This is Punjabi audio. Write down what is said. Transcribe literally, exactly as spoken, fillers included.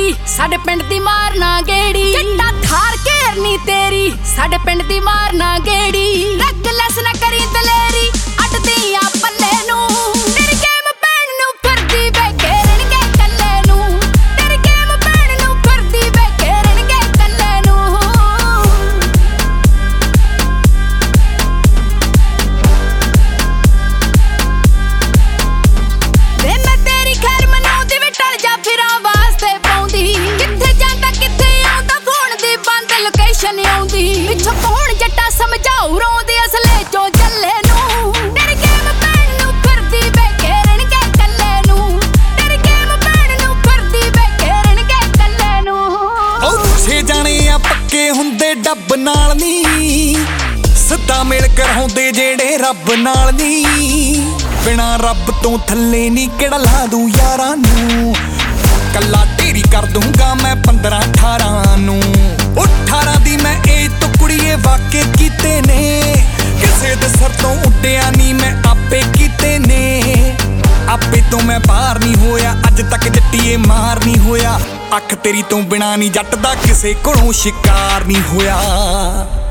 ਤੇਰੀ ਸਾਡੇ ਪਿੰਡ ਦੀ ਮਾਰਨਾ ਗੇੜੀ ਜੱਟਾ ਥਾਰ ਘੇਰਨੀ ਤੇਰੀ ਸਾਡੇ ਪਿੰਡ ਦੀ ਮਾਰਨਾ ਗੇੜੀ ਰੱਖ ਲੈਸ ਨਾ ਕਰੀ ਦਲੇਰੀ ਅੱਡਦੀ ਆ ਪੱਲੇ ਨੂੰ ਤੇਰੀ ਗੇਮ ਪੈਣ ਨੂੰ ਫਿਰਦੀ ਵੇ ਘੇਰਨਗੇ ਕੱਲੇ ਨੂੰ ਤੇਰੀ ਗੇਮ ਪੈਣ ਨੂੰ ਫਿਰਦੀ ਵੇ ਘੇਰਨਗੇ ਕੱਲੇ ਨੂੰ ਵੇ ਮੈਂ ਤੇਰੀ ਖੈਰ ਮਨਾਉਂਦੀ ਵੇ ਟਲ ਜਾ ਫਿਰਾਂ ਵਾਸਤੇ ਪਾਉਂਦੀ ਕਿੱਥੇ ਜਾਂਦਾ ਕਿੱਥੇ ਆਉਂਦਾ ਫੋਨ ਦੀ ਬੰਦ ਲੋਕੇਸ਼ਨ ਆਉਂਦੀ ਪਿੱਛੋਂ ਕੌਣ ਜੱਟਾ ਸਮਝਾਉ ਰੋਂਦੇ ਅਸਲੇ ਚੋਂ ਚੱਲੇ ਨੂੰ ਤੇਰੀ ਗੇਮ ਪੈਣ ਨੂੰ ਫਿਰਦੀ ਵੇ ਘੇਰਨਗੇ ਕੱਲੇ ਨੂੰ ਤੇਰੀ ਗੇਮ ਪੈਣ ਨੂੰ ਫਿਰਦੀ ਵੇ ਘੇਰਨਗੇ ਕੱਲੇ ਨੂੰ ਉਹ ਛੇ ਜਾਣੇ ਆ ਪੱਕੇ ਹੁੰਦੇ ਡੱਬ ਨਾਲ ਨੀ ਸਿੱਧਾ ਮੇਲ ਕਰਾਉਂਦੇ ਜਿਹੜੇ ਰੱਬ ਨਾਲ ਨੀ ਬਿਨਾਂ ਰੱਬ ਤੋਂ ਥੱਲੇ ਨੀ ਕਿਹੜਾ ਲਾ ਦੂੰ ਯਾਰਾਂ ਨੂੰ ਕੱਲਾ ਢੇਰੀ ਕਰ ਦੂੰਗਾ ਮੈਂ ਪੰਦਰਾਂ ਅਠਾਰਾਂ ਨੂੰ ਉਹ ਅਠਾਰਾਂ ਦੀ ਮੈਂ ਏਜ ਤੋਂ ਕੁੜੀਏ ਵਾਕੇ ਕੀਤੇ ਨੇ ਕਿਸੇ ਦੇ ਸਿਰ ਤੋਂ ਉੱਡਿਆ ਨੀ ਮੈਂ ਆਪੇ ਕੀਤੇ ਨੇ ਆਪੇ ਤੋਂ ਮੈਂ ਬਾਹਰ ਨਹੀਂ ਹੋਇਆ ਅੱਜ ਤੱਕ ਜੱਟੀਏ ਮਾਰ ਨਹੀਂ ਹੋਇਆ ਅੱਖ ਤੇਰੀ ਤੋਂ ਬਿਨਾਂ ਨੀ ਜੱਟ ਦਾ ਕਿਸੇ ਕੋਲੋਂ ਸ਼ਿਕਾਰ ਨਹੀਂ ਹੋਇਆ।